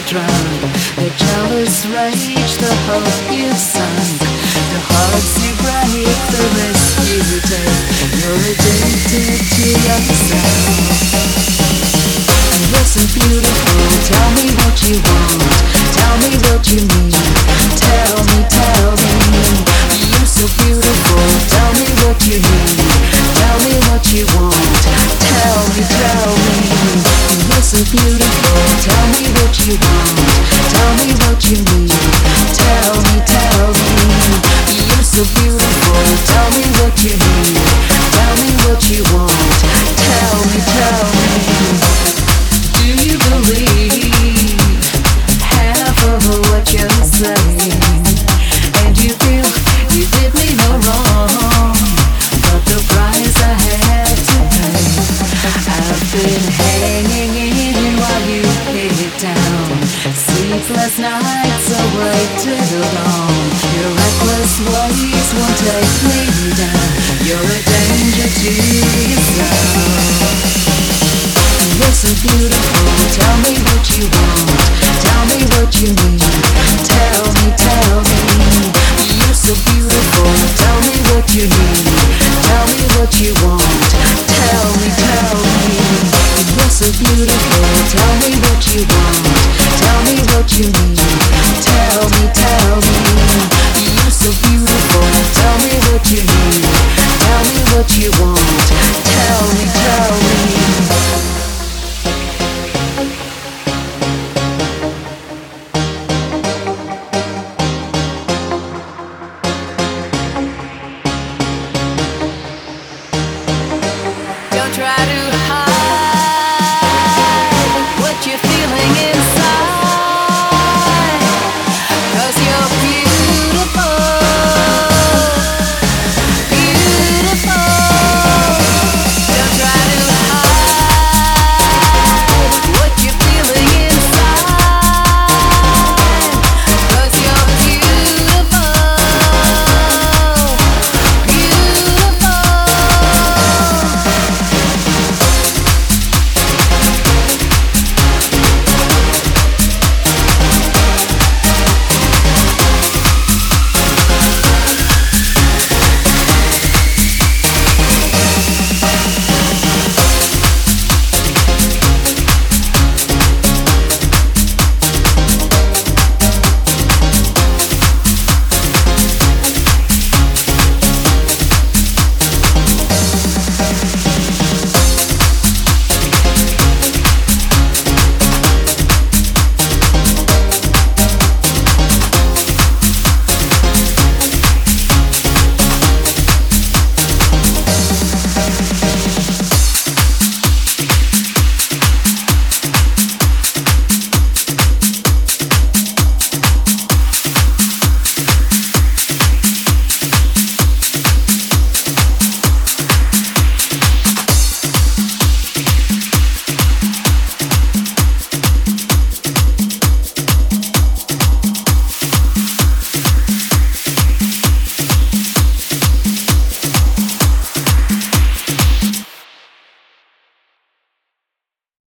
drunk. The jealous rage, the hope you've sunk, the hearts you break, the risk you take. You're addicted to yourself. Listen, beautiful, tell me what you want, tell me what you need, tell me, you're so beautiful, tell me what you need, tell me what you want, tell me, listen, beautiful, tell me what you want, tell me what you need, tell me, you're so beautiful, tell me what you need, tell me what you want, tell me. Do you believe half of what you're saying? And you feel you did me no wrong, but the price I had to pay. I've been hanging in while you hit it down. Sleepless nights away till dawn. Your reckless ways won't take me down. You're a danger to yourself. Listen, beautiful, tell me what you want, tell me what you need, tell me, you're so beautiful, tell me what you need, tell me what you want, tell me, you're so beautiful, tell me what you want, tell me what you need, tell me, you're so beautiful, tell me what you need, tell me what you want, tell me. Try to hide what you're feeling inside.